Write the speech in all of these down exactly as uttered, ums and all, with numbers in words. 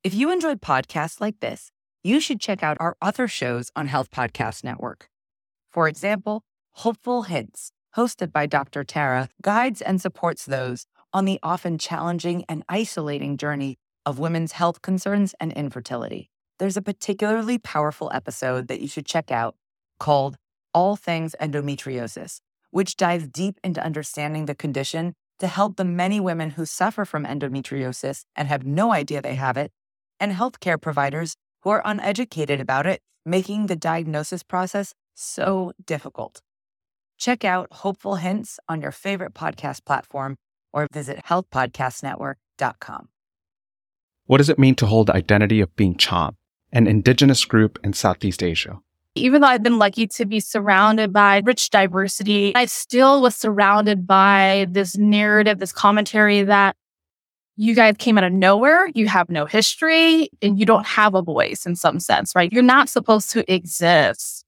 If you enjoyed podcasts like this, you should check out our other shows on Health Podcast Network. For example, Hopeful Hints, hosted by Doctor Tara, guides and supports those on the often challenging and isolating journey of women's health concerns and infertility. There's a particularly powerful episode that you should check out called All Things Endometriosis, which dives deep into understanding the condition to help the many women who suffer from endometriosis and have no idea they have it, and healthcare providers who are uneducated about it, making the diagnosis process so difficult. Check out Hopeful Hints on your favorite podcast platform or visit health podcast network dot com. What does it mean to hold the identity of being Cham, an indigenous group in Southeast Asia? Even though I've been lucky to be surrounded by rich diversity, I still was surrounded by this narrative, this commentary that you guys came out of nowhere, you have no history, and you don't have a voice in some sense, right? You're not supposed to exist.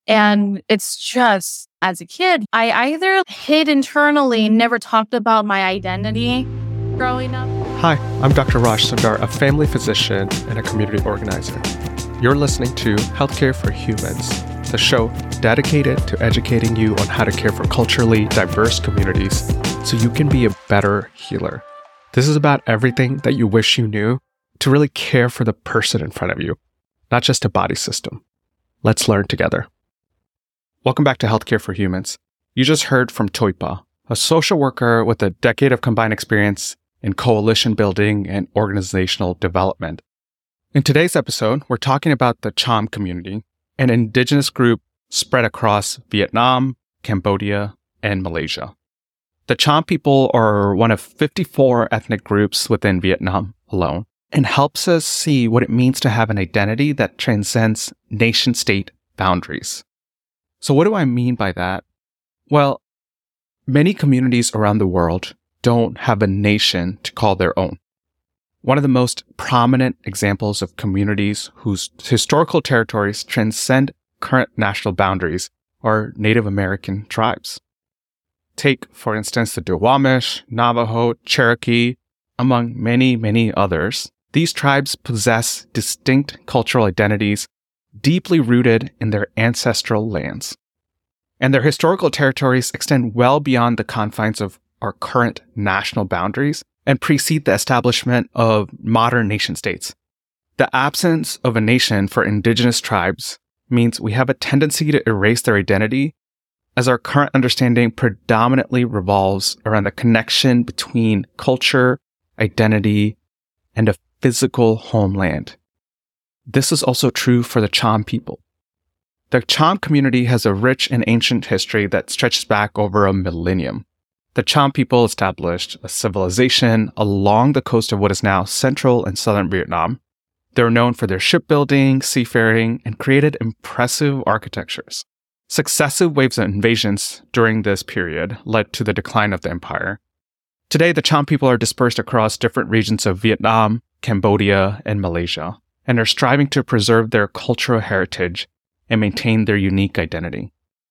And it's just, as a kid, I either hid internally, never talked about my identity growing up. Hi, I'm Doctor Raj Sundar, a family physician and a community organizer. You're listening to Healthcare for Humans, the show dedicated to educating you on how to care for culturally diverse communities so you can be a better healer. This is about everything that you wish you knew to really care for the person in front of you, not just a body system. Let's learn together. Welcome back to Healthcare for Humans. You just heard from Toipa, a social worker with a decade of combined experience in coalition building and organizational development. In today's episode, we're talking about the Cham community, an indigenous group spread across Vietnam, Cambodia, and Malaysia. The Cham people are one of fifty-four ethnic groups within Vietnam alone, and helps us see what it means to have an identity that transcends nation-state boundaries. So what do I mean by that? Well, many communities around the world don't have a nation to call their own. One of the most prominent examples of communities whose historical territories transcend current national boundaries are Native American tribes. Take, for instance, the Duwamish, Navajo, Cherokee, among many, many others. These tribes possess distinct cultural identities deeply rooted in their ancestral lands. And their historical territories extend well beyond the confines of our current national boundaries and precede the establishment of modern nation-states. The absence of a nation for indigenous tribes means we have a tendency to erase their identity, as our current understanding predominantly revolves around the connection between culture, identity, and a physical homeland. This is also true for the Cham people. The Cham community has a rich and ancient history that stretches back over a millennium. The Cham people established a civilization along the coast of what is now central and southern Vietnam. They're known for their shipbuilding, seafaring, and created impressive architectures. Successive waves of invasions during this period led to the decline of the empire. Today, the Cham people are dispersed across different regions of Vietnam, Cambodia, and Malaysia, and are striving to preserve their cultural heritage and maintain their unique identity.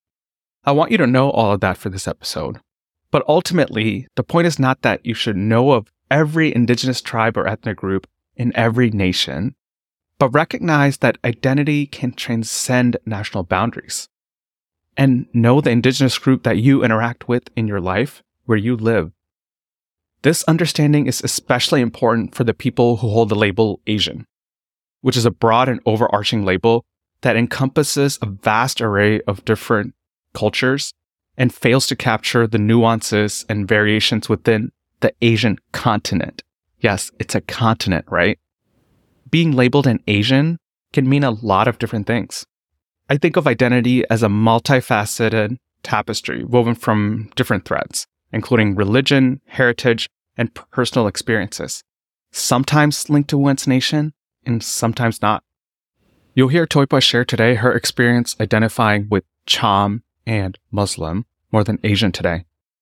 I want you to know all of that for this episode. But ultimately, the point is not that you should know of every indigenous tribe or ethnic group in every nation, but recognize that identity can transcend national boundaries. And know the indigenous group that you interact with in your life, where you live. This understanding is especially important for the people who hold the label Asian, which is a broad and overarching label that encompasses a vast array of different cultures and fails to capture the nuances and variations within the Asian continent. Yes, it's a continent, right? Being labeled an Asian can mean a lot of different things. I think of identity as a multifaceted tapestry woven from different threads, including religion, heritage, and personal experiences, sometimes linked to one's nation and sometimes not. You'll hear Toipa share today her experience identifying with Cham and Muslim more than Asian today.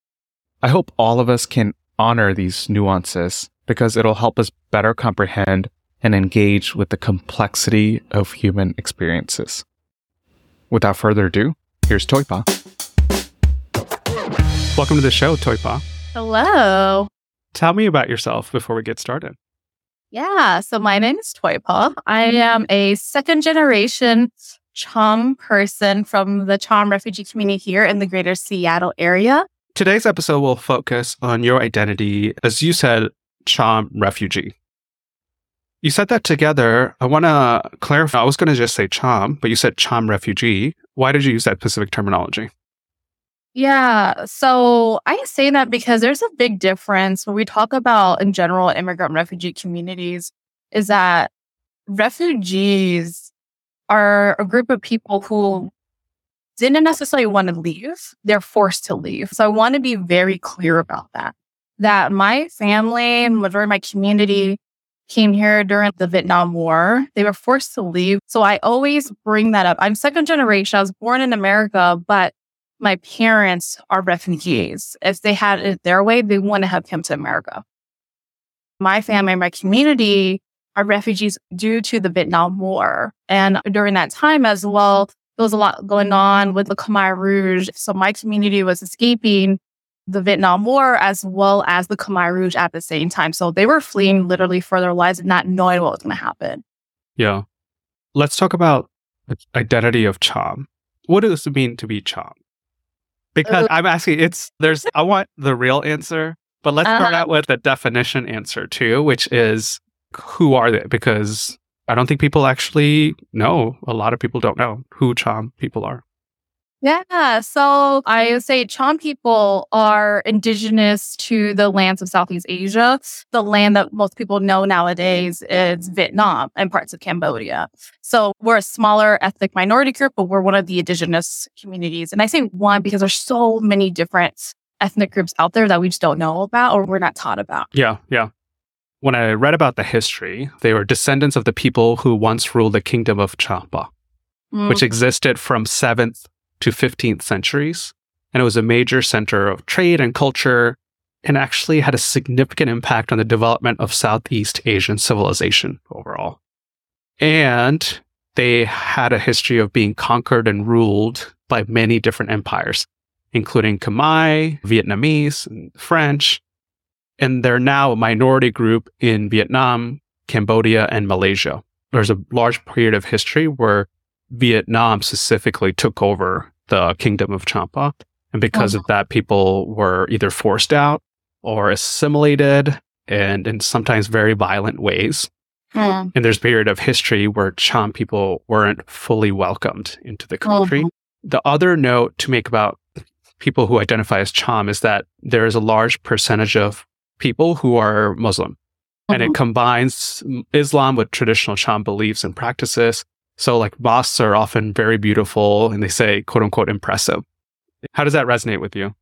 I hope all of us can honor these nuances because it'll help us better comprehend and engage with the complexity of human experiences. Without further ado, here's Toipa. Welcome to the show, Toipa. Hello. Tell me about yourself before we get started. Yeah, so my name is Toipa. I am a second generation Cham person from the Cham refugee community here in the greater Seattle area. Today's episode will focus on your identity, as you said, Cham refugee. You said that together. I want to clarify. I was going to just say Cham, but you said Cham refugee. Why did you use that specific terminology? Yeah, so I say that because there's a big difference when we talk about, in general, immigrant refugee communities, is that refugees are a group of people who didn't necessarily want to leave. They're forced to leave. So I want to be very clear about that. That my family and majority of my community came here during the Vietnam War. They were forced to leave. So I always bring that up. I'm second generation. I was born in America, but my parents are refugees. If they had it their way, they wouldn't have come to America. My family, my community are refugees due to the Vietnam War. And during that time as well, there was a lot going on with the Khmer Rouge. So my community was escaping the Vietnam War as well as the Khmer Rouge at the same time. So they were fleeing literally for their lives and not knowing what was going to happen. Yeah. Let's talk about the identity of Cham. What does it mean to be Cham? Because uh, I'm asking, it's, there's, I want the real answer, but let's uh-huh. start out with the definition answer too, which is, who are they? Because I don't think people actually know. A lot of people don't know who Cham people are. Yeah, so I would say Cham people are indigenous to the lands of Southeast Asia. The land that most people know nowadays is Vietnam and parts of Cambodia. So we're a smaller ethnic minority group, but we're one of the indigenous communities. And I say one because there's so many different ethnic groups out there that we just don't know about or we're not taught about. Yeah, yeah. When I read about the history, they were descendants of the people who once ruled the kingdom of Champa, mm. which existed from seventh to fifteenth centuries. And it was a major center of trade and culture and actually had a significant impact on the development of Southeast Asian civilization overall. And they had a history of being conquered and ruled by many different empires, including Khmer, Vietnamese, and French. And they're now a minority group in Vietnam, Cambodia, and Malaysia. There's a large period of history where Vietnam specifically took over the kingdom of Champa. And because oh. of that, people were either forced out or assimilated and in sometimes very violent ways. Mm. And there's a period of history where Cham people weren't fully welcomed into the country. Oh. The other note to make about people who identify as Cham is that there is a large percentage of people who are Muslim. Mm-hmm. And it combines Islam with traditional Cham beliefs and practices. So like mosques are often very beautiful and they say, quote unquote, impressive. How does that resonate with you?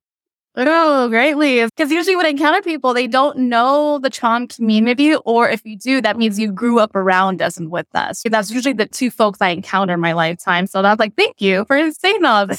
Oh, greatly. Because usually when I encounter people, they don't know the Cham community, or if you do, that means you grew up around us and with us. That's usually the two folks I encounter in my lifetime. So that's like, thank you for saying all this.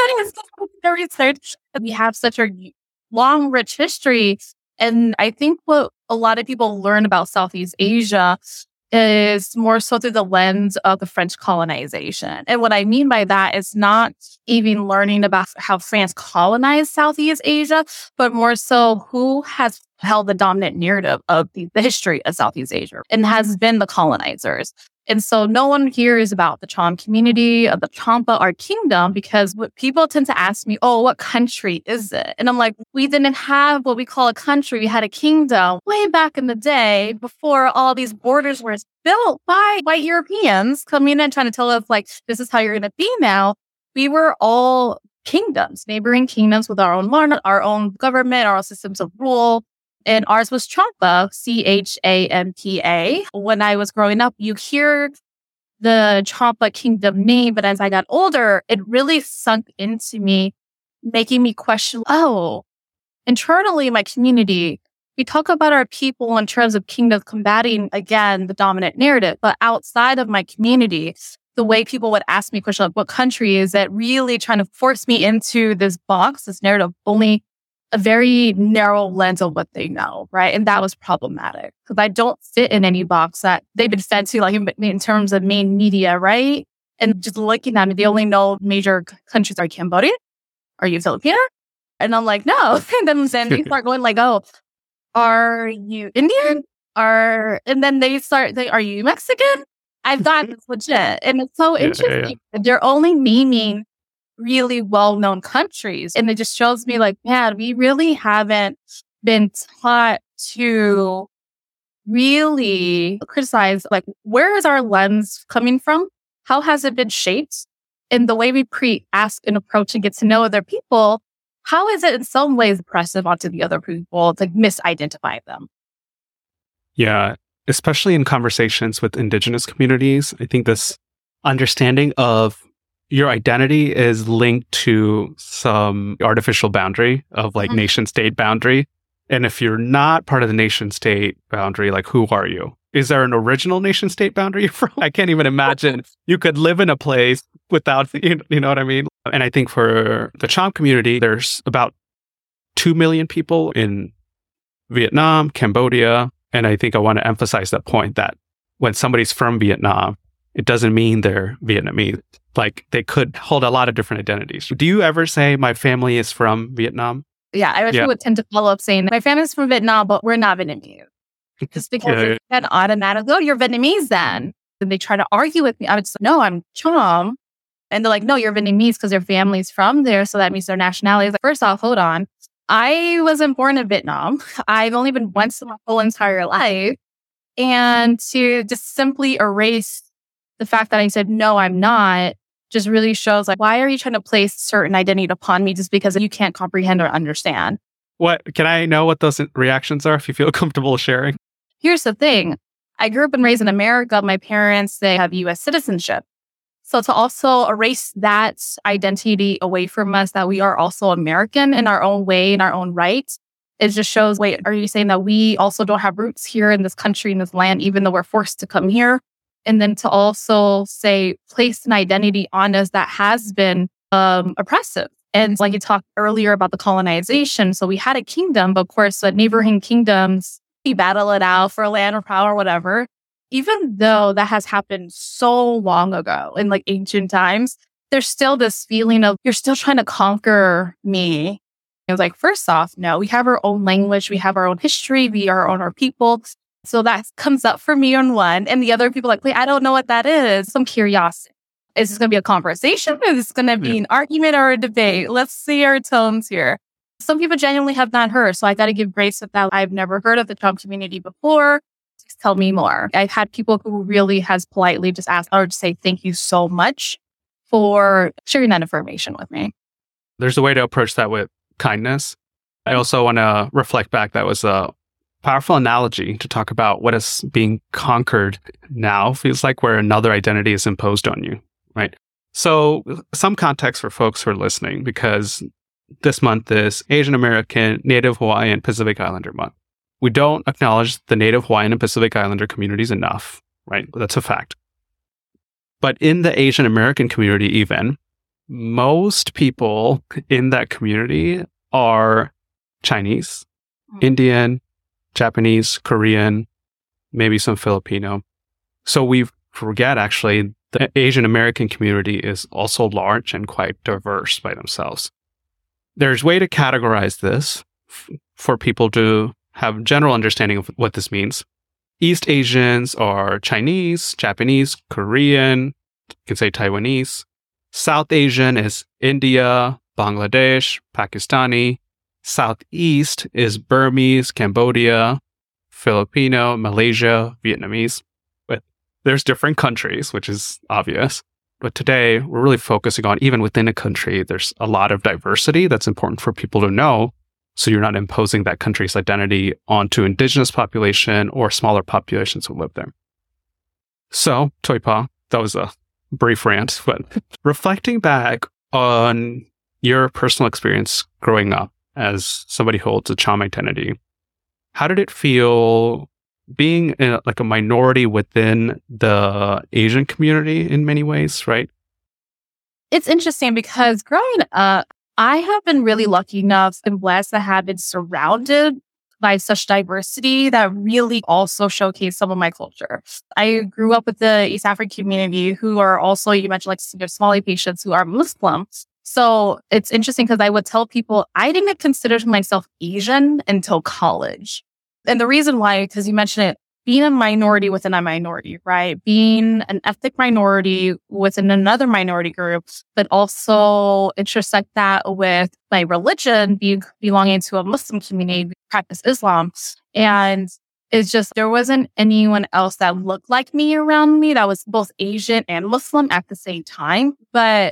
The research. We have such a long, rich history. And I think what a lot of people learn about Southeast Asia is more so through the lens of the French colonization. And what I mean by that is not even learning about how France colonized Southeast Asia, but more so who has held the dominant narrative of the, the history of Southeast Asia and has been the colonizers. And so no one hears about the Cham community of the Champa, our kingdom, because what people tend to ask me, oh, what country is it? And I'm like, we didn't have what we call a country. We had a kingdom way back in the day before all these borders were built by white Europeans coming in and trying to tell us, like, this is how you're going to be now. We were all kingdoms, neighboring kingdoms with our own monarch, our own government, our own systems of rule. And ours was Champa, C H A M P A. When I was growing up, you hear the Champa kingdom name, but as I got older, it really sunk into me, making me question, oh, internally in my community, we talk about our people in terms of kingdom combating, again, the dominant narrative. But outside of my community, the way people would ask me questions like, what country is it, really trying to force me into this box, this narrative, only a very narrow lens of what they know, right? And that was problematic because I don't fit in any box that they've been fed to, like in, in terms of main media, right? And just looking at me, they only know major countries are Cambodia. Are you Filipino? And I'm like, no. And then, then they start going like, oh, are you Indian? are, and then they start, they, are you Mexican? I thought it's legit. And it's so Yeah, interesting. yeah, They're only naming really well-known countries. And it just shows me like, man, we really haven't been taught to really criticize, like, where is our lens coming from? How has it been shaped? And the way we pre-ask and approach and get to know other people, how is it in some ways oppressive onto the other people to misidentify them? Yeah, especially in conversations with Indigenous communities. I think this understanding of your identity is linked to some artificial boundary of like mm-hmm. nation state boundary. And if you're not part of the nation state boundary, like, who are you? Is there an original nation state boundary you're from? I can't even imagine you could live in a place without, you know what I mean? And I think for the Cham community, there's about two million people in Vietnam, Cambodia. And I think I want to emphasize that point that when somebody's from Vietnam, it doesn't mean they're Vietnamese. Like, they could hold a lot of different identities. Do you ever say my family is from Vietnam? Yeah, I actually yeah. would tend to follow up saying, my family's from Vietnam, but we're not Vietnamese. Just because yeah, it's yeah. an automatic, oh, you're Vietnamese then. And they try to argue with me. I would say, no, I'm Cham. And they're like, no, you're Vietnamese because your family's from there. So that means their nationality is like, first off, hold on. I wasn't born in Vietnam. I've only been once in my whole entire life. And to just simply erase the fact that I said, no, I'm not, just really shows like, why are you trying to place certain identity upon me just because you can't comprehend or understand? What, can I know what those reactions are if you feel comfortable sharing? Here's the thing. I grew up and raised in America. My parents, they have U S citizenship. So to also erase that identity away from us, that we are also American in our own way, in our own right, it just shows, wait, are you saying that we also don't have roots here in this country, in this land, even though we're forced to come here? And then to also say, place an identity on us that has been um, oppressive. And like you talked earlier about the colonization. So we had a kingdom, but of course, the neighboring kingdoms, we battle it out for land or power, whatever. Even though that has happened so long ago in like ancient times, there's still this feeling of you're still trying to conquer me. It was like, first off, no, we have our own language. We have our own history. We are on our people. So that comes up for me on one. And the other people are like, wait, I don't know what that is. Some curiosity. Is this going to be a conversation? Is this going to be yeah. an argument or a debate? Let's see our tones here. Some people genuinely have not heard. So I got to give grace with that. I've never heard of the Cham community before. Please tell me more. I've had people who really has politely just asked or just say, thank you so much for sharing that information with me. There's a way to approach that with kindness. I also want to reflect back. That was a powerful analogy to talk about what is being conquered now feels like, where another identity is imposed on you, right? So some context for folks who are listening, because this month is Asian American, Native Hawaiian, Pacific Islander month. We don't acknowledge the Native Hawaiian and Pacific Islander communities enough, right? That's a fact. But in the Asian American community even, most people in that community are Chinese, mm-hmm. Indian, Japanese, Korean, maybe some Filipino. So we forget actually the Asian American community is also large and quite diverse by themselves. There's a way to categorize this f- for people to have general understanding of what this means. East Asians are Chinese, Japanese, Korean, you can say Taiwanese. South Asian is India, Bangladesh, Pakistani. Southeast is Burmese, Cambodia, Filipino, Malaysia, Vietnamese. But there's different countries, which is obvious. But today, we're really focusing on, even within a country, there's a lot of diversity that's important for people to know. So you're not imposing that country's identity onto indigenous population or smaller populations who live there. So, Toipa, that was a brief rant, but reflecting back on your personal experience growing up as somebody who holds a Cham identity, how did it feel being in a, like a minority within the Asian community in many ways, right? It's interesting because growing up, I have been really lucky enough and blessed to have been surrounded by such diversity that really also showcase some of my culture. I grew up with the East African community who are also, you mentioned like your Somali patients who are Muslims. So it's interesting because I would tell people I didn't consider myself Asian until college. And the reason why, because you mentioned it being a minority within a minority, right? Being an ethnic minority within another minority group, but also intersect that with my religion, being belonging to a Muslim community, practice Islam. And it's just, there wasn't anyone else that looked like me around me that was both Asian and Muslim at the same time. But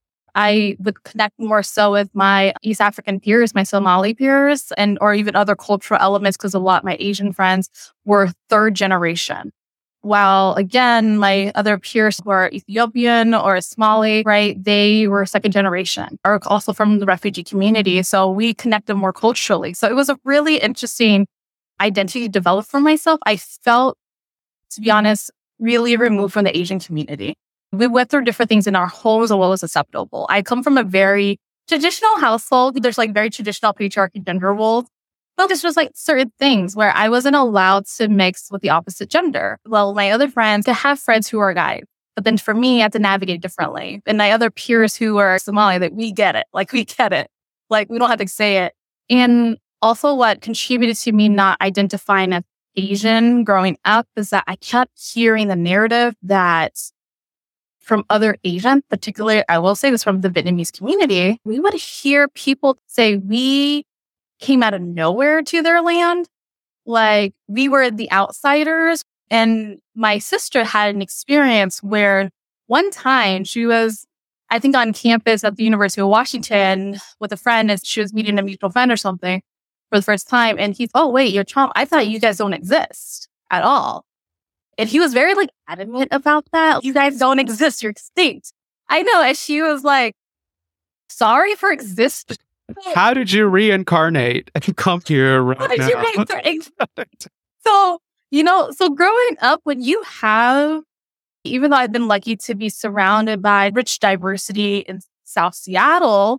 I would connect more so with my East African peers, my Somali peers, and or even other cultural elements, because a lot of my Asian friends were third generation. While again, my other peers who are Ethiopian or Somali, right? They were second generation, or also from the refugee community. So we connected more culturally. So it was a really interesting identity developed for myself. I felt, to be honest, really removed from the Asian community. We went through different things in our homes and what was acceptable. I come from a very traditional household. There's like very traditional patriarchy gender roles. But there's just like certain things where I wasn't allowed to mix with the opposite gender. Well, my other friends, to have friends who are guys. But then for me, I had to navigate differently. And my other peers who are Somali, that we get it. Like we get it. Like we don't have to say it. And also what contributed to me not identifying as Asian growing up is that I kept hearing the narrative that from other Asians, particularly, I will say this from the Vietnamese community, we would hear people say we came out of nowhere to their land. Like we were the outsiders. And my sister had an experience where one time she was, I think, on campus at the University of Washington with a friend, and she was meeting a mutual friend or something for the first time. And he's, oh, wait, you're Trump. I thought you guys don't exist at all. And he was very like adamant about that. You guys don't exist. You're extinct. I know. And she was like, sorry for existing. How did you reincarnate and come here right How did now? you reincarnate? So, you know, so growing up, when you have, even though I've been lucky to be surrounded by rich diversity in South Seattle,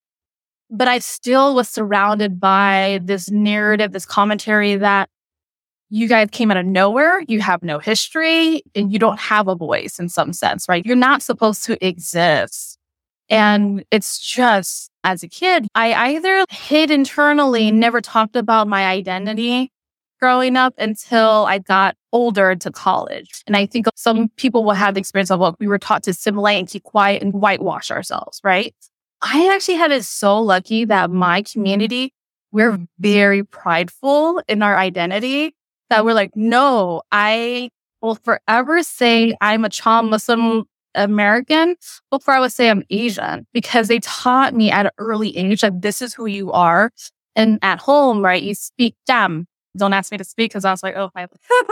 but I still was surrounded by this narrative, this commentary that you guys came out of nowhere, you have no history, and you don't have a voice in some sense, right? You're not supposed to exist. And it's just, as a kid, I either hid internally, never talked about my identity growing up until I got older to college. And I think some people will have the experience of, well, we were taught to assimilate and keep quiet and whitewash ourselves, right? I actually had it so lucky that my community, we're very prideful in our identity. That we're like, no, I will forever say I'm a Cham Muslim American before I would say I'm Asian, because they taught me at an early age that this is who you are. And at home, right, you speak Dam. Don't ask me to speak because I was like, oh, my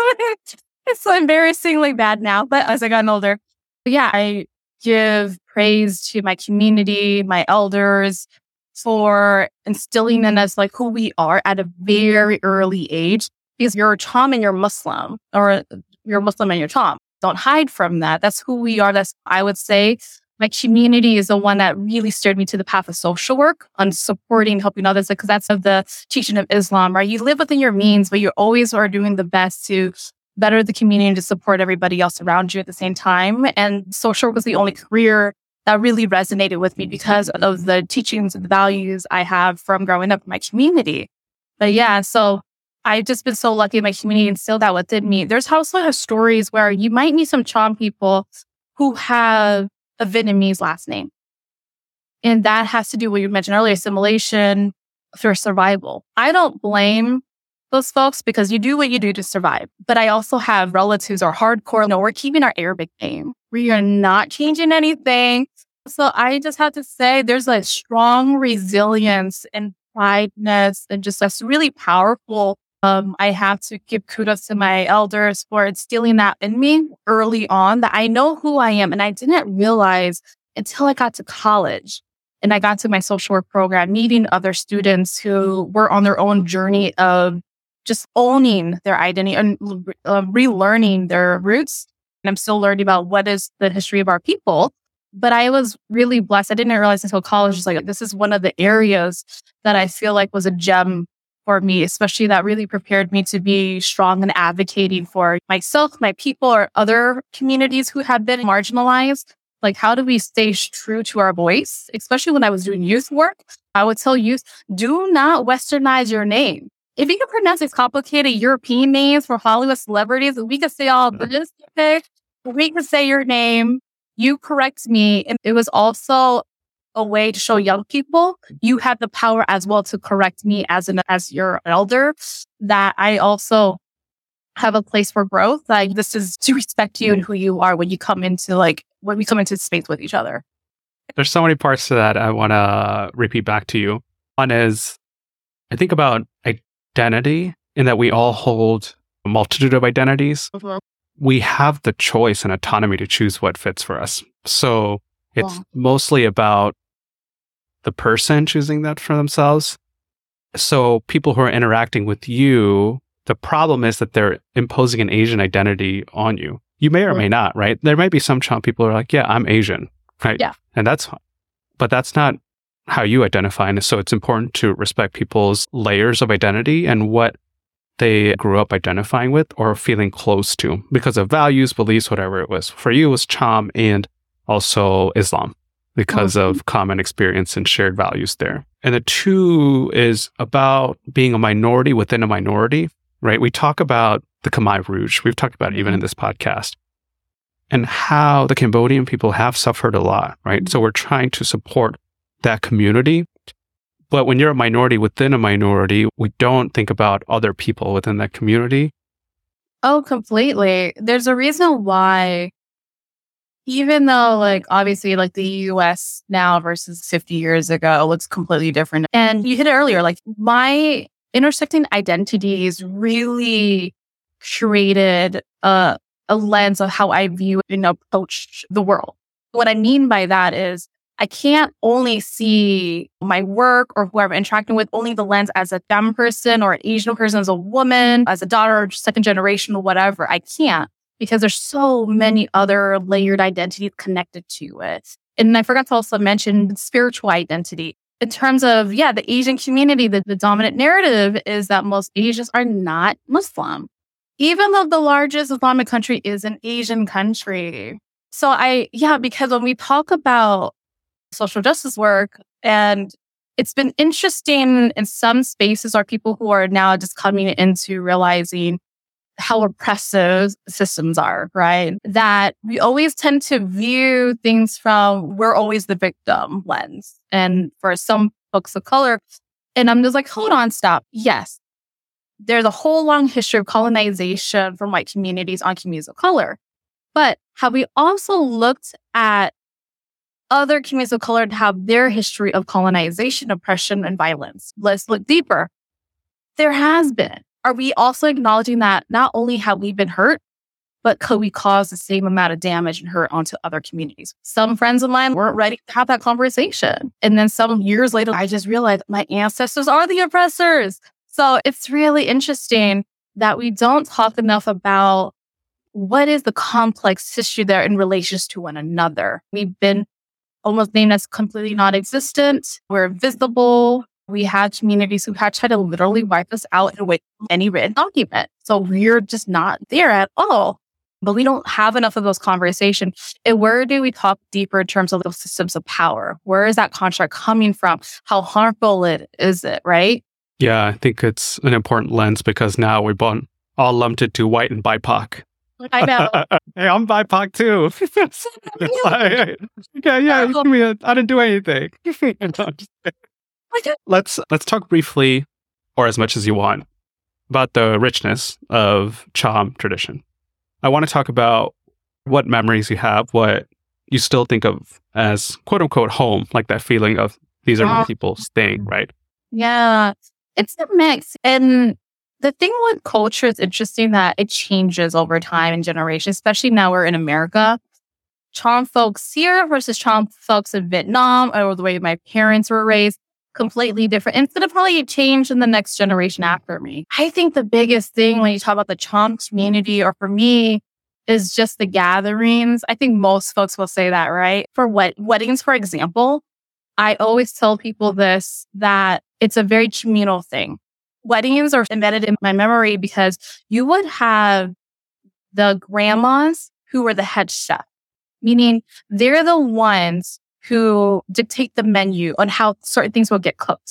it's so embarrassingly bad now. But as I got older, but yeah, I give praise to my community, my elders, for instilling in us like who we are at a very early age. Because you're Cham and you're Muslim, or you're Muslim and you're Cham. Don't hide from that. That's who we are. That's, I would say, my community is the one that really steered me to the path of social work, on supporting, helping others, because that's of the teaching of Islam, right? You live within your means, but you always are doing the best to better the community and to support everybody else around you at the same time. And social work was the only career that really resonated with me because of the teachings and the values I have from growing up in my community. But yeah, so I've just been so lucky my community instilled that within me. There's also have stories where you might meet some Cham people who have a Vietnamese last name. And that has to do with what you mentioned earlier, assimilation for survival. I don't blame those folks because you do what you do to survive. But I also have relatives who are hardcore. No, we're keeping our Arabic name. We are not changing anything. So I just have to say there's a strong resilience and prideness and just that's really powerful. Um, I have to give kudos to my elders for instilling that in me early on, that I know who I am. And I didn't realize until I got to college and I got to my social work program, meeting other students who were on their own journey of just owning their identity and uh, relearning their roots. And I'm still learning about what is the history of our people. But I was really blessed. I didn't realize until college, just like, this is one of the areas that I feel like was a gem for me, especially that really prepared me to be strong and advocating for myself, my people, or other communities who have been marginalized. Like, how do we stay true to our voice? Especially when I was doing youth work, I would tell youth, do not westernize your name. if you can pronounce these complicated European names for Hollywood celebrities, we could say all this, okay? We could say your name, you correct me. And it was also a way to show young people you have the power as well to correct me as an as your elder, that I also have a place for growth. Like, this is to respect you and who you are when you come into like when we come into space with each other. There's so many parts to that I want to repeat back to you. One is, I think about identity in that we all hold a multitude of identities. Mm-hmm. We have the choice and autonomy to choose what fits for us. So it's Wow. mostly about the person choosing that for themselves. So people who are interacting with you, the problem is that they're imposing an Asian identity on you. You may or may not, right? There might be some Cham people who are like, yeah, I'm Asian, right? Yeah. And that's fine. But that's not how you identify. And so it's important to respect people's layers of identity and what they grew up identifying with or feeling close to because of values, beliefs, whatever it was. For you, it was Cham and also Islam because Mhm. of common experience and shared values there. And the two is about being a minority within a minority, right? We talk about the Khmer Rouge. We've talked about it even in this podcast. And how the Cambodian people have suffered a lot, right? So we're trying to support that community. But when you're a minority within a minority, we don't think about other people within that community. Oh, completely. There's a reason why, even though, like, obviously, like, the U S now versus fifty years ago looks completely different. And you hit it earlier, like, my intersecting identities really created a, a lens of how I view and approach the world. What I mean by that is, I can't only see my work or whoever I'm interacting with only the lens as a dumb person or an Asian person, as a woman, as a daughter, or second generation, or whatever. I can't, because there's so many other layered identities connected to it. And I forgot to also mention spiritual identity. In terms of, yeah, the Asian community, the, the dominant narrative is that most Asians are not Muslim, even though the largest Islamic country is an Asian country. So I, yeah, because when we talk about social justice work, and it's been interesting in some spaces are people who are now just coming into realizing how oppressive systems are, right? That we always tend to view things from, we're always the victim lens. And for some folks of color, and I'm just like, hold on, stop. Yes, there's a whole long history of colonization from white communities on communities of color. But have we also looked at other communities of color to have their history of colonization, oppression, and violence? Let's look deeper. There has been. Are we also acknowledging that not only have we been hurt, but could we cause the same amount of damage and hurt onto other communities? Some friends of mine weren't ready to have that conversation. And then some years later, I just realized my ancestors are the oppressors. So it's really interesting that we don't talk enough about what is the complex history there in relations to one another. We've been almost named as completely non-existent. We're invisible. We had communities who had tried to literally wipe us out in any written document. So we're just not there at all. But we don't have enough of those conversations. And where do we talk deeper in terms of those systems of power? Where is that construct coming from? How harmful it is it, right? Yeah, I think it's an important lens because now we're all lumped into white and B I P O C. I know. Hey, I'm B I P O C too. It's like, yeah, yeah. Give me a, I didn't do anything. No, let's let's talk briefly, or as much as you want, about the richness of Cham tradition. I want to talk about what memories you have, what you still think of as quote unquote home, like that feeling of these are my people staying, right? Yeah, it's a mix. And the thing with culture is interesting that it changes over time and generations, especially now we're in America. Cham folks here versus Cham folks in Vietnam, or the way my parents were raised, completely different. And it's going to probably change in the next generation after me. I think the biggest thing when you talk about the Cham community, or for me, is just the gatherings. I think most folks will say that, right? For what weddings, for example, I always tell people this, that it's a very communal thing. Weddings are embedded in my memory because you would have the grandmas who were the head chef, meaning they're the ones who dictate the menu on how certain things will get cooked.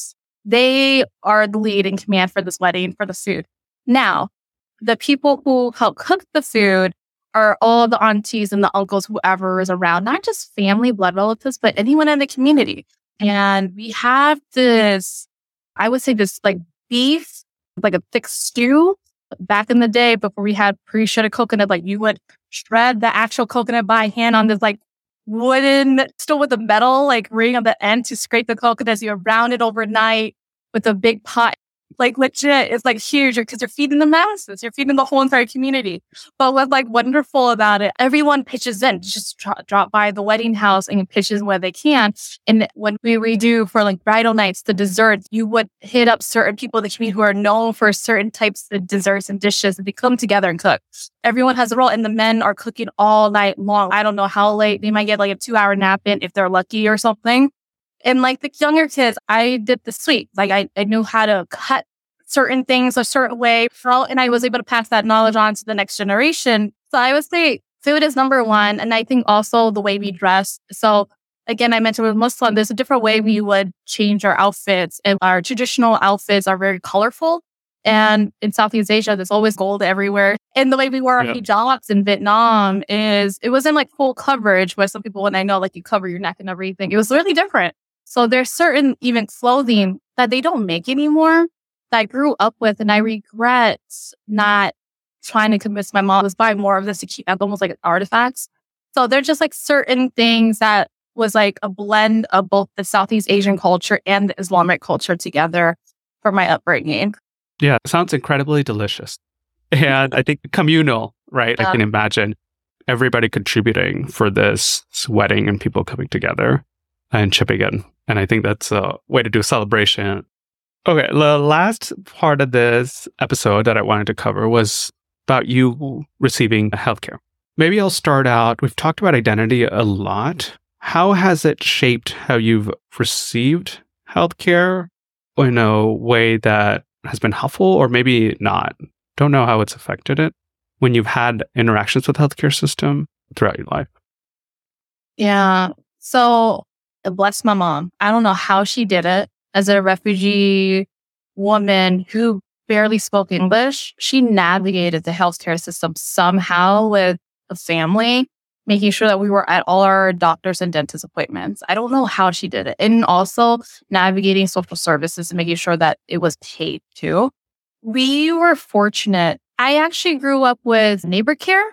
They are the lead in command for this wedding, for the food. Now, the people who help cook the food are all the aunties and the uncles, whoever is around, not just family, blood relatives, but anyone in the community. And we have this, I would say this like beef, like a thick stew. Back in the day, before we had pre-shredded coconut, like you would shred the actual coconut by hand on this like wooden, still with the metal like ring on the end to scrape the coconuts. You round it overnight with a big pot. Like legit, it's like huge because you're feeding the masses. You're feeding the whole entire community. But what's like wonderful about it, everyone pitches in. Just dro- drop by the wedding house and pitches where they can. And when we redo for like bridal nights, the desserts, you would hit up certain people in the community who are known for certain types of desserts and dishes, and they come together and cook. Everyone has a role, and the men are cooking all night long. I don't know how late. They might get like a two-hour nap in if they're lucky or something. And like the younger kids, I did the sweet. Like I, I knew how to cut certain things a certain way. And I was able to pass that knowledge on to the next generation. So I would say food is number one. And I think also the way we dress. So again, I mentioned with Muslim, there's a different way we would change our outfits. And our traditional outfits are very colorful. And in Southeast Asia, there's always gold everywhere. And the way we wear our yeah. hijabs in Vietnam is, it wasn't like full coverage where some people, when I know like you cover your neck and everything, it was really different. So there's certain even clothing that they don't make anymore that I grew up with, and I regret not trying to convince my mom to buy more of this to keep almost like artifacts. So they're just like certain things that was like a blend of both the Southeast Asian culture and the Islamic culture together for my upbringing. Yeah, it sounds incredibly delicious. And I think communal, right? Yeah. I can imagine everybody contributing for this wedding and people coming together and chipping in. And I think that's a way to do celebration. Okay, the last part of this episode that I wanted to cover was about you receiving healthcare. Maybe I'll start out, we've talked about identity a lot. How has it shaped how you've received healthcare in a way that has been helpful or maybe not? Don't know how it's affected it when you've had interactions with the healthcare system throughout your life. Yeah, so bless my mom. I don't know how she did it. As a refugee woman who barely spoke English, she navigated the healthcare system somehow with a family, making sure that we were at all our doctors and dentist appointments. I don't know how she did it. And also navigating social services and making sure that it was paid too. We were fortunate. I actually grew up with neighbor care.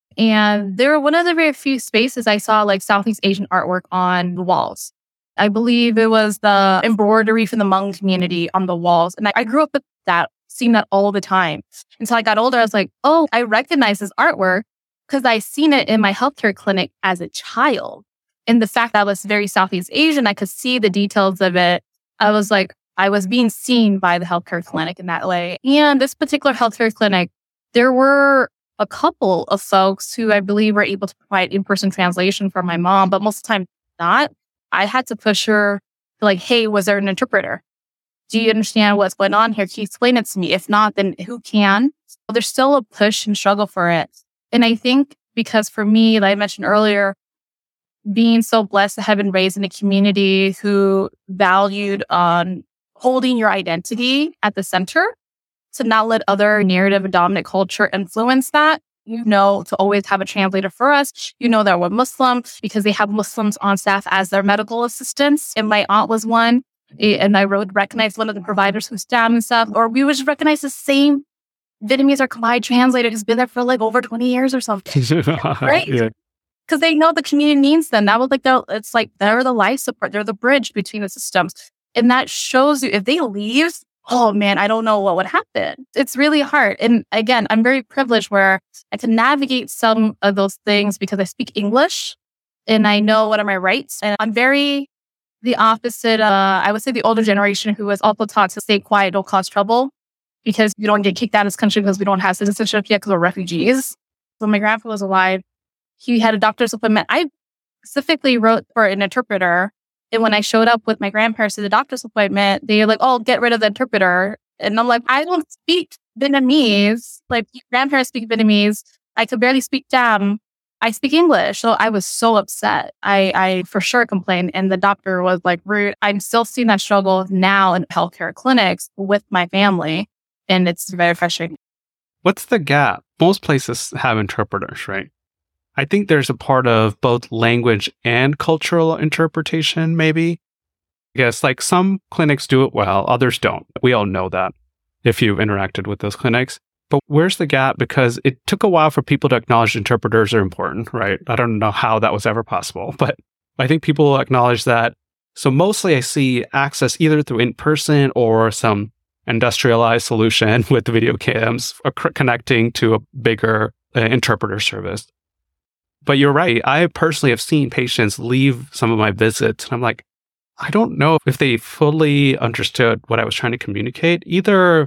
And they were one of the very few spaces I saw like Southeast Asian artwork on the walls. I believe it was the embroidery from the Hmong community on the walls. And I, I grew up with that, seeing that all the time. Until I got older, I was like, oh, I recognize this artwork because I seen it in my healthcare clinic as a child. And the fact that I was very Southeast Asian, I could see the details of it. I was like, I was being seen by the healthcare clinic in that way. And this particular healthcare clinic, there were a couple of folks who I believe were able to provide in-person translation for my mom, but most of the time not. I had to push her to like, hey, was there an interpreter? Do you understand what's going on here? Can you explain it to me? If not, then who can? Well, there's still a push and struggle for it. And I think because for me, like I mentioned earlier, being so blessed to have been raised in a community who valued on holding your identity at the center, to not let other narrative and dominant culture influence that. You know, to always have a translator for us. You know that we're Muslim because they have Muslims on staff as their medical assistants. And my aunt was one. And I would recognize one of the providers who's down and stuff. Or we would just recognize the same Vietnamese or Khmer translator who's been there for like over twenty years or something. Right? Because yeah. they know the community needs them. That was like, the, it's like they're the life support. They're the bridge between the systems. And that shows you if they leave, oh man, I don't know what would happen. It's really hard. And again, I'm very privileged where I can navigate some of those things because I speak English and I know what are my rights. And I'm very the opposite. Uh, I would say the older generation who was also taught to stay quiet, don't cause trouble because you don't get kicked out of this country because we don't have citizenship yet because we're refugees. So my grandpa was alive. He had a doctor's appointment. I specifically wrote for an interpreter. And when I showed up with my grandparents to the doctor's appointment, they were like, oh, get rid of the interpreter. And I'm like, I don't speak Vietnamese. Like, grandparents speak Vietnamese. I could barely speak Dam. I speak English. So I was so upset. I, I for sure complained. And the doctor was like rude. I'm still seeing that struggle now in healthcare clinics with my family. And it's very frustrating. What's the gap? Most places have interpreters, right? I think there's a part of both language and cultural interpretation, maybe. I guess like some clinics do it well, others don't. We all know that if you've interacted with those clinics. But where's the gap? Because it took a while for people to acknowledge interpreters are important, right? I don't know how that was ever possible, but I think people acknowledge that. So mostly I see access either through in-person or some industrialized solution with video cams connecting to a bigger uh, interpreter service. But you're right. I personally have seen patients leave some of my visits, and I'm like, I don't know if they fully understood what I was trying to communicate, either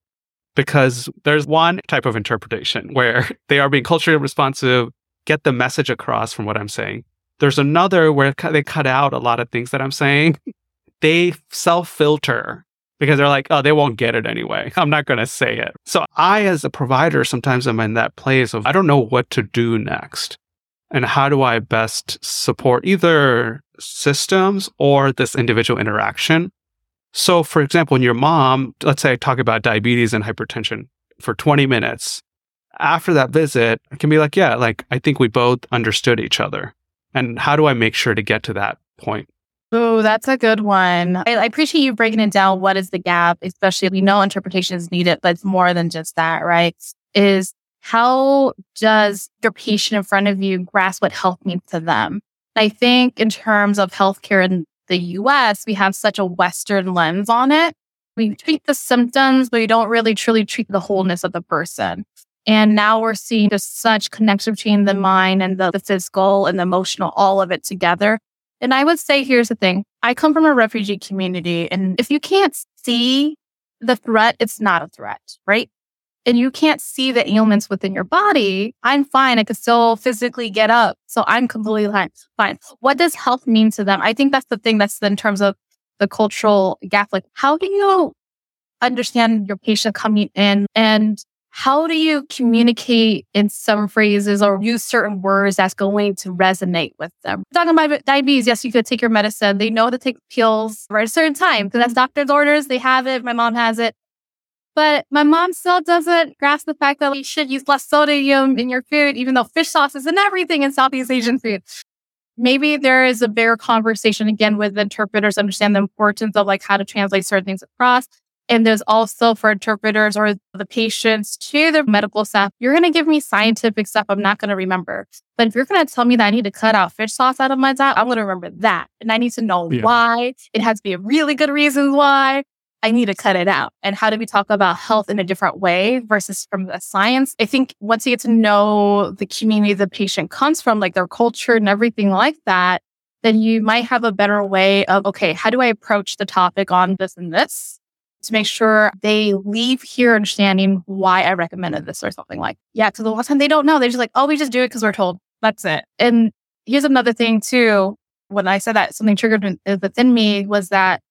because there's one type of interpretation where they are being culturally responsive, get the message across from what I'm saying. There's another where they cut out a lot of things that I'm saying. They self-filter because they're like, oh, they won't get it anyway. I'm not going to say it. So I, as a provider, sometimes I'm in that place of, I don't know what to do next. And how do I best support either systems or this individual interaction? So, for example, when your mom, let's say I talk about diabetes and hypertension for twenty minutes, after that visit, I can be like, yeah, like, I think we both understood each other. And how do I make sure to get to that point? Oh, that's a good one. I, I appreciate you breaking it down. What is the gap? Especially, we know interpretation is needed, but it's more than just that, right? Is how does your patient in front of you grasp what health means to them? I think in terms of healthcare in the U S, we have such a Western lens on it. We treat the symptoms, but we don't really truly treat the wholeness of the person. And now we're seeing just such connection between the mind and the, the physical and the emotional, all of it together. And I would say, here's the thing. I come from a refugee community, and if you can't see the threat, it's not a threat, right? And you can't see the ailments within your body, I'm fine. I can still physically get up. So I'm completely fine. What does health mean to them? I think that's the thing that's in terms of the cultural gap. Like, how do you understand your patient coming in, and how do you communicate in some phrases or use certain words that's going to resonate with them? Talking about diabetes, yes, you could take your medicine. They know to take pills at a certain time because that's doctor's orders. They have it. My mom has it. But my mom still doesn't grasp the fact that we should use less sodium in your food, even though fish sauce is in everything in Southeast Asian food. Maybe there is a bigger conversation, again, with interpreters, understand the importance of like how to translate certain things across. And there's also for interpreters or the patients to the medical staff, you're going to give me scientific stuff I'm not going to remember. But if you're going to tell me that I need to cut out fish sauce out of my diet, I'm going to remember that. And I need to know yeah. why. It has to be a really good reason why I need to cut it out. And how do we talk about health in a different way versus from the science? I think once you get to know the community the patient comes from, like their culture and everything like that, then you might have a better way of, okay, how do I approach the topic on this and this to make sure they leave here understanding why I recommended this or something like, yeah, because a lot of time they don't know. They're just like, oh, we just do it because we're told. That's it. And here's another thing too. When I said that something triggered within me was that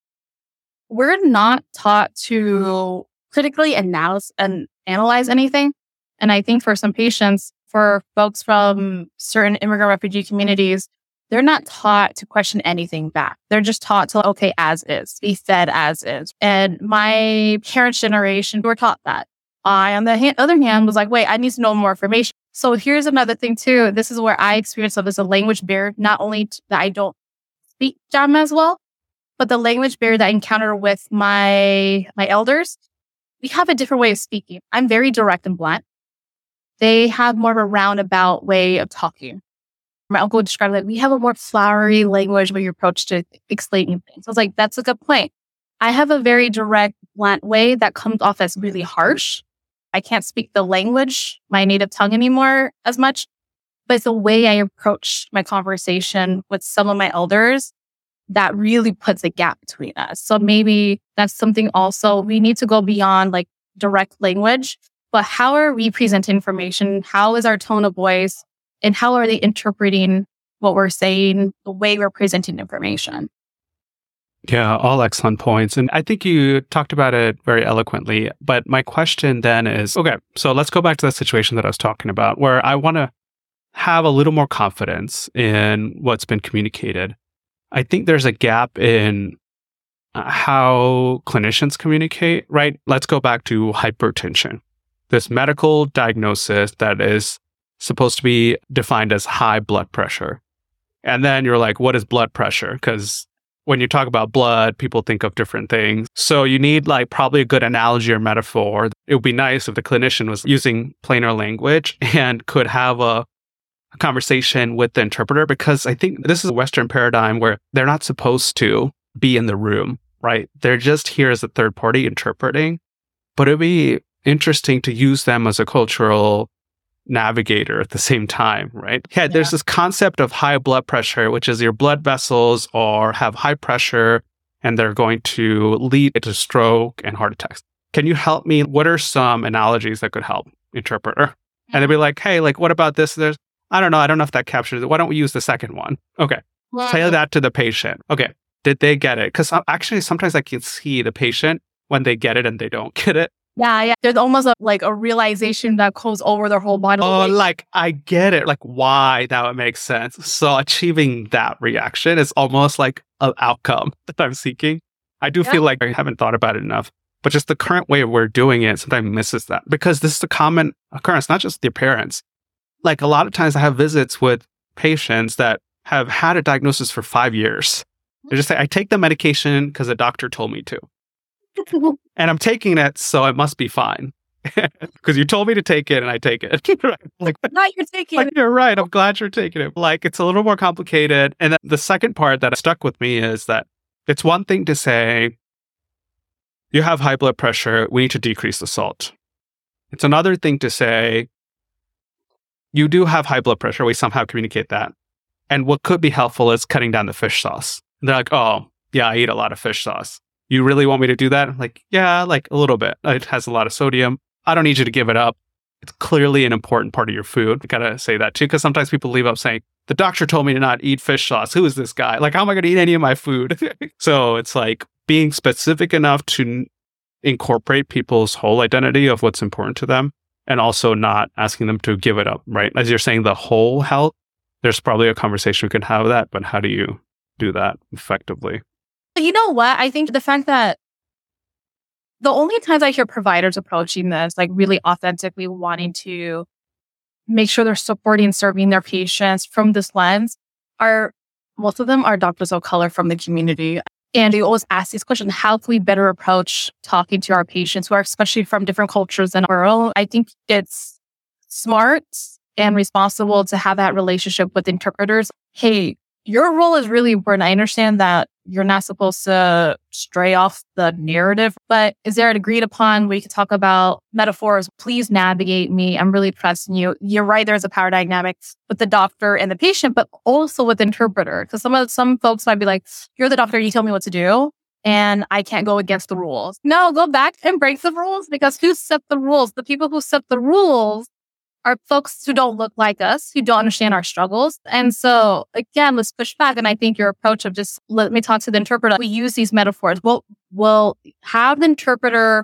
we're not taught to critically analyze and analyze anything. And I think for some patients, for folks from certain immigrant refugee communities, they're not taught to question anything back. They're just taught to, okay, as is, be fed as is. And my parents' generation were taught that. I, on the ha- other hand, was like, wait, I need to know more information. So here's another thing too. This is where I experienced so there's a language barrier, not only t- that I don't speak Jama as well, but the language barrier that I encounter with my my elders. We have a different way of speaking. I'm very direct and blunt. They have more of a roundabout way of talking. My uncle would describe it like, we have a more flowery language when you approach to explaining things. I was like, that's a good point. I have a very direct, blunt way that comes off as really harsh. I can't speak the language, my native tongue anymore as much, but it's the way I approach my conversation with some of my elders that really puts a gap between us. So maybe that's something also we need to go beyond like direct language, but how are we presenting information? How is our tone of voice? And how are they interpreting what we're saying, the way we're presenting information? Yeah, all excellent points. And I think you talked about it very eloquently. But my question then is, okay, so let's go back to the situation that I was talking about, where I want to have a little more confidence in what's been communicated. I think there's a gap in how clinicians communicate, right? Let's go back to hypertension, this medical diagnosis that is supposed to be defined as high blood pressure. And then you're like, what is blood pressure? Because when you talk about blood, people think of different things. So you need like probably a good analogy or metaphor. It would be nice if the clinician was using plainer language and could have a, a conversation with the interpreter, because I think this is a Western paradigm where they're not supposed to be in the room, right? They're just here as a third party interpreting. But it'd be interesting to use them as a cultural navigator at the same time, right? Yeah, yeah, there's this concept of high blood pressure, which is your blood vessels are have high pressure and they're going to lead to stroke and heart attacks. Can you help me? What are some analogies that could help interpreter? And they'd be like, hey, like, what about this? There's, I don't know. I don't know if that captures it. Why don't we use the second one? Okay. Well, say that to the patient. Okay. Did they get it? Because actually, sometimes I can see the patient when they get it and they don't get it. Yeah, yeah. There's almost a, like a realization that goes over their whole body. Oh, like, I get it. Like, why that would make sense. So achieving that reaction is almost like an outcome that I'm seeking. I do yeah. feel like I haven't thought about it enough. But just the current way we're doing it sometimes misses that. Because this is a common occurrence, not just with your parents. Like, a lot of times I have visits with patients that have had a diagnosis for five years. They just say, I take the medication because the doctor told me to. And I'm taking it, so it must be fine. Because you told me to take it and I take it. Like, not you're taking like, it. You're right. I'm glad you're taking it. Like, it's a little more complicated. And then the second part that stuck with me is that it's one thing to say, you have high blood pressure, we need to decrease the salt. It's another thing to say, you do have high blood pressure, we somehow communicate that. And what could be helpful is cutting down the fish sauce. And they're like, oh, yeah, I eat a lot of fish sauce. You really want me to do that? I'm like, yeah, like a little bit. It has a lot of sodium. I don't need you to give it up. It's clearly an important part of your food. I gotta say that too, because sometimes people leave up saying, the doctor told me to not eat fish sauce. Who is this guy? Like, how am I going to eat any of my food? So it's like being specific enough to n- incorporate people's whole identity of what's important to them, and also not asking them to give it up, right? As you're saying, the whole health, there's probably a conversation we can have that, but how do you do that effectively? You know what? I think the fact that the only times I hear providers approaching this, like really authentically wanting to make sure they're supporting and serving their patients from this lens, are most of them are doctors of color from the community. And you always ask these questions, how can we better approach talking to our patients who are especially from different cultures than our own? I think it's smart and responsible to have that relationship with interpreters. Hey, your role is really important. I understand that you're not supposed to stray off the narrative, but is there an agreed upon we can talk about metaphors? Please navigate me. I'm really trusting you. You're right. There's a power dynamic with the doctor and the patient, but also with the interpreter. Because some of some folks might be like, you're the doctor, you tell me what to do, and I can't go against the rules. No, go back and break the rules, because who set the rules? The people who set the rules are folks who don't look like us, who don't understand our struggles. And so, again, let's push back. And I think your approach of just, let me talk to the interpreter. We use these metaphors. We'll, we'll have the interpreter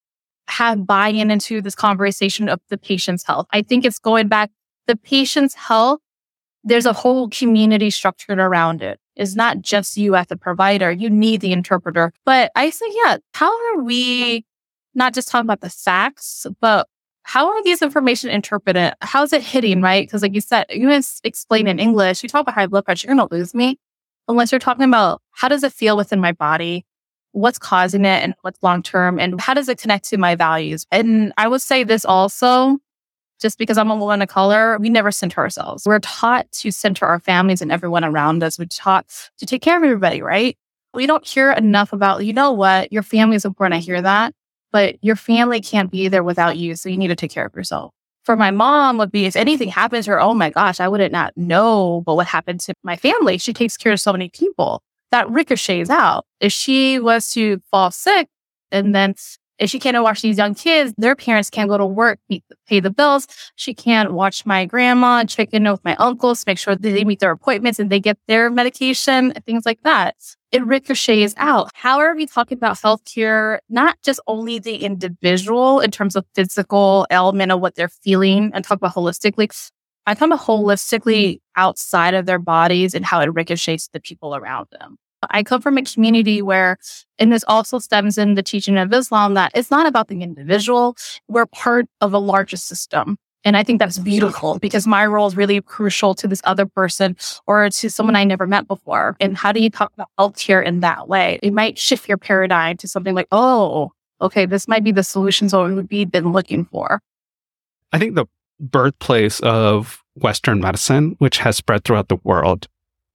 have buy-in into this conversation of the patient's health. I think it's going back, the patient's health, there's a whole community structured around it. It's not just you as the provider. You need the interpreter. But I say, yeah, how are we not just talking about the facts, but how are these information interpreted? How is it hitting, right? Because like you said, you can explain in English. You talk about high blood pressure, you're going to lose me. Unless you're talking about how does it feel within my body? What's causing it and what's long-term? And how does it connect to my values? And I would say this also, just because I'm a woman of color, we never center ourselves. We're taught to center our families and everyone around us. We're taught to take care of everybody, right? We don't hear enough about, you know what, your family is important. I hear that. But your family can't be there without you, so you need to take care of yourself. For my mom would be, if anything happens to her, oh my gosh, I wouldn't not know but what happened to my family. She takes care of so many people. That ricochets out. If she was to fall sick, and then if she can't watch these young kids, their parents can't go to work, pay the bills. She can't watch my grandma, check in with my uncles, make sure that they meet their appointments and they get their medication, things like that. It ricochets out. How are we talking about healthcare? Not just only the individual in terms of physical element of what they're feeling and talk about holistically, I come holistically outside of their bodies and how it ricochets the people around them. I come from a community where, and this also stems in the teaching of Islam, that it's not about the individual. We're part of a larger system. And I think that's beautiful because my role is really crucial to this other person or to someone I never met before. And how do you talk about healthcare in that way? It might shift your paradigm to something like, oh, okay, this might be the solutions that we've been looking for. I think the birthplace of Western medicine, which has spread throughout the world,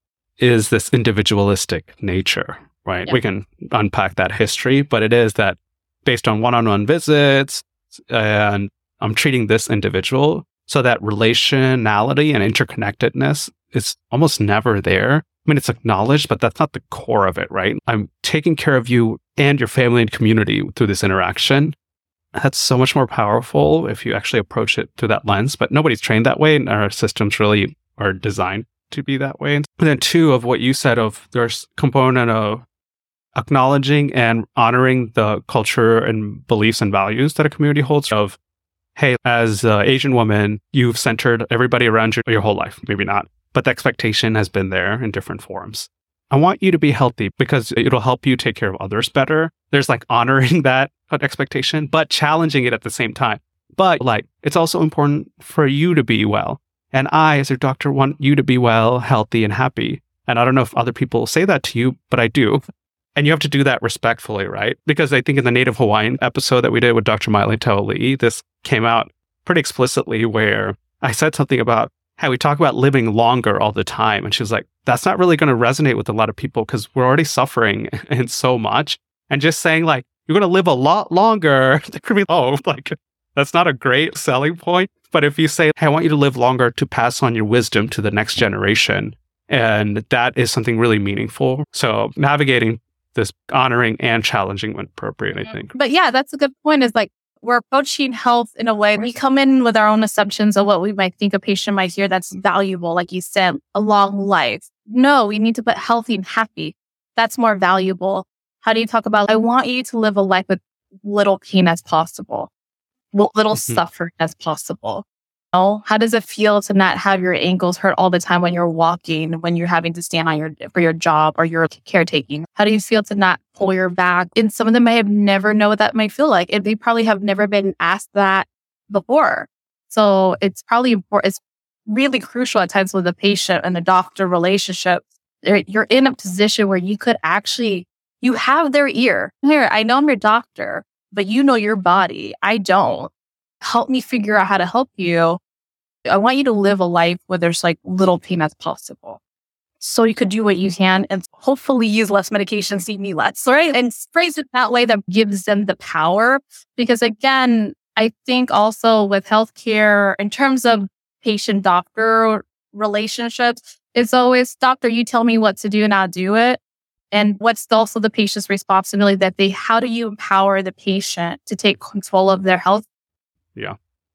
is this individualistic nature, right? Yeah. We can unpack that history, but it is that based on one-on-one visits, and I'm treating this individual, so that relationality and interconnectedness is almost never there. I mean, it's acknowledged, but that's not the core of it, right? I'm taking care of you and your family and community through this interaction. That's so much more powerful if you actually approach it through that lens, but nobody's trained that way, and our systems really are designed to be that way. And then two, of what you said of there's component of acknowledging and honoring the culture and beliefs and values that a community holds of, hey, as an Asian woman, you've centered everybody around you your whole life. Maybe not, but the expectation has been there in different forms. I want you to be healthy because it'll help you take care of others better. There's like honoring that expectation, but challenging it at the same time. But like, it's also important for you to be well. And I, as your doctor, want you to be well, healthy, and happy. And I don't know if other people say that to you, but I do. And you have to do that respectfully, right? Because I think in the Native Hawaiian episode that we did with Doctor Maile Tauli, this came out pretty explicitly where I said something about how we talk about living longer all the time. And she was like, that's not really going to resonate with a lot of people because we're already suffering and so much. And just saying like, you're going to live a lot longer, that could be, oh, like, that's not a great selling point. But if you say, hey, I want you to live longer to pass on your wisdom to the next generation, and that is something really meaningful. So navigating this honoring and challenging when appropriate, I think. But yeah, that's a good point, is like, we're approaching health in a way, we come in with our own assumptions of what we might think a patient might hear that's valuable, like you said, a long life. No, we need to put healthy and happy. That's more valuable. How do you talk about, I want you to live a life with little pain as possible, little mm-hmm. suffering as possible. Oh, how does it feel to not have your ankles hurt all the time when you're walking, when you're having to stand on your for your job or your caretaking? How do you feel to not pull your back? And some of them may have never know what that might feel like. And they probably have never been asked that before. So it's probably important. It's really crucial at times with the patient and the doctor relationship. You're in a position where you could actually, you have their ear. Here, I know I'm your doctor, but you know your body. I don't. Help me figure out how to help you. I want you to live a life where there's like little pain as possible. So you could do what you can and hopefully use less medication, see me less, right? And phrase it that way that gives them the power. Because again, I think also with healthcare, in terms of patient-doctor relationships, it's always, doctor, you tell me what to do and I'll do it. And what's also the patient's responsibility that they, how do you empower the patient to take control of their health? Yeah.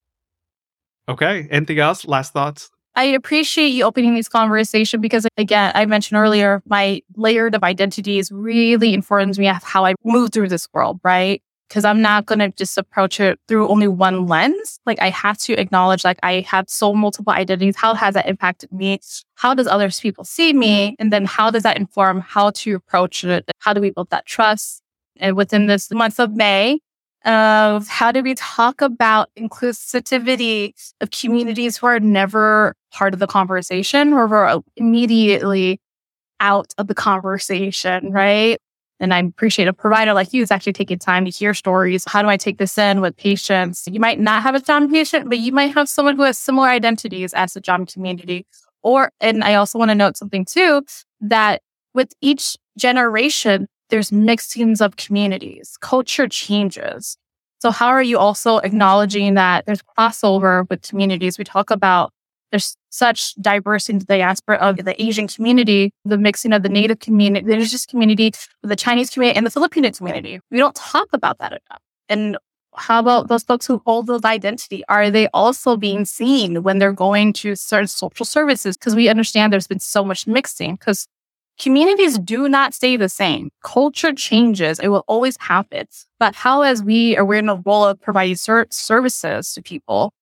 Okay. Anything else? Last thoughts? I appreciate you opening this conversation because, again, I mentioned earlier, my layered of identities really informs me of how I move through this world, right? Because I'm not going to just approach it through only one lens. Like, I have to acknowledge, like, I have so multiple identities. How has that impacted me? How does other people see me? And then how does that inform how to approach it? How do we build that trust? And within this month of May, of how do we talk about inclusivity of communities who are never part of the conversation or who are immediately out of the conversation, right? And I appreciate a provider like you is actually taking time to hear stories. How do I take this in with patients? You might not have a John patient, but you might have someone who has similar identities as the John community. Or, and I also want to note something too, that with each generation, there's mixings of communities. Culture changes. So how are you also acknowledging that there's crossover with communities? We talk about there's such diversity in the diaspora of the Asian community, the mixing of the Native community, the indigenous community, the Chinese community, and the Filipino community. We don't talk about that enough. And how about those folks who hold those identity? Are they also being seen when they're going to certain social services? Because we understand there's been so much mixing because communities do not stay the same. Culture changes. It will always happen. But how, as we are we're in a role of providing ser- services to people,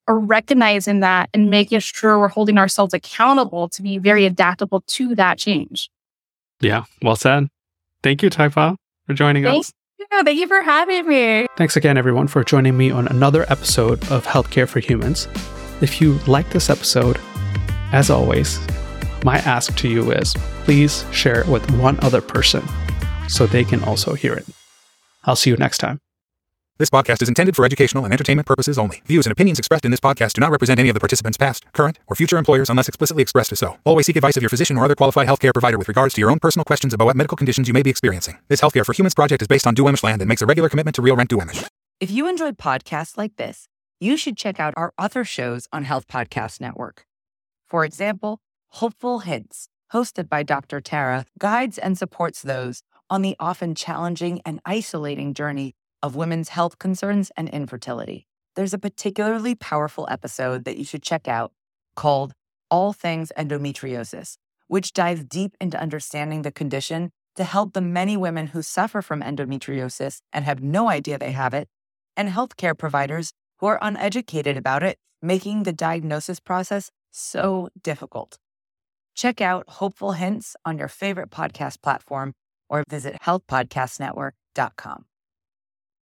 are recognizing that and making sure we're holding ourselves accountable to be very adaptable to that change. Yeah, well said. Thank you, Taifa, for joining Thank us. you. Thank you for having me. Thanks again, everyone, for joining me on another episode of Healthcare for Humans. If you like this episode, as always, my ask to you is please share it with one other person so they can also hear it. I'll see you next time. This podcast is intended for educational and entertainment purposes only. Views and opinions expressed in this podcast do not represent any of the participants' past, current, or future employers unless explicitly expressed as so. Always seek advice of your physician or other qualified healthcare provider with regards to your own personal questions about what medical conditions you may be experiencing. This Healthcare for Humans project is based on Duwamish land and makes a regular commitment to Real Rent Duwamish. If you enjoyed podcasts like this, you should check out our other shows on Health Podcast Network. For example, Hopeful Hints, hosted by Doctor Tara, guides and supports those on the often challenging and isolating journey of women's health concerns and infertility. There's a particularly powerful episode that you should check out called All Things Endometriosis, which dives deep into understanding the condition to help the many women who suffer from endometriosis and have no idea they have it, and healthcare providers who are uneducated about it, making the diagnosis process so difficult. Check out Hopeful Hints on your favorite podcast platform or visit health podcast network dot com.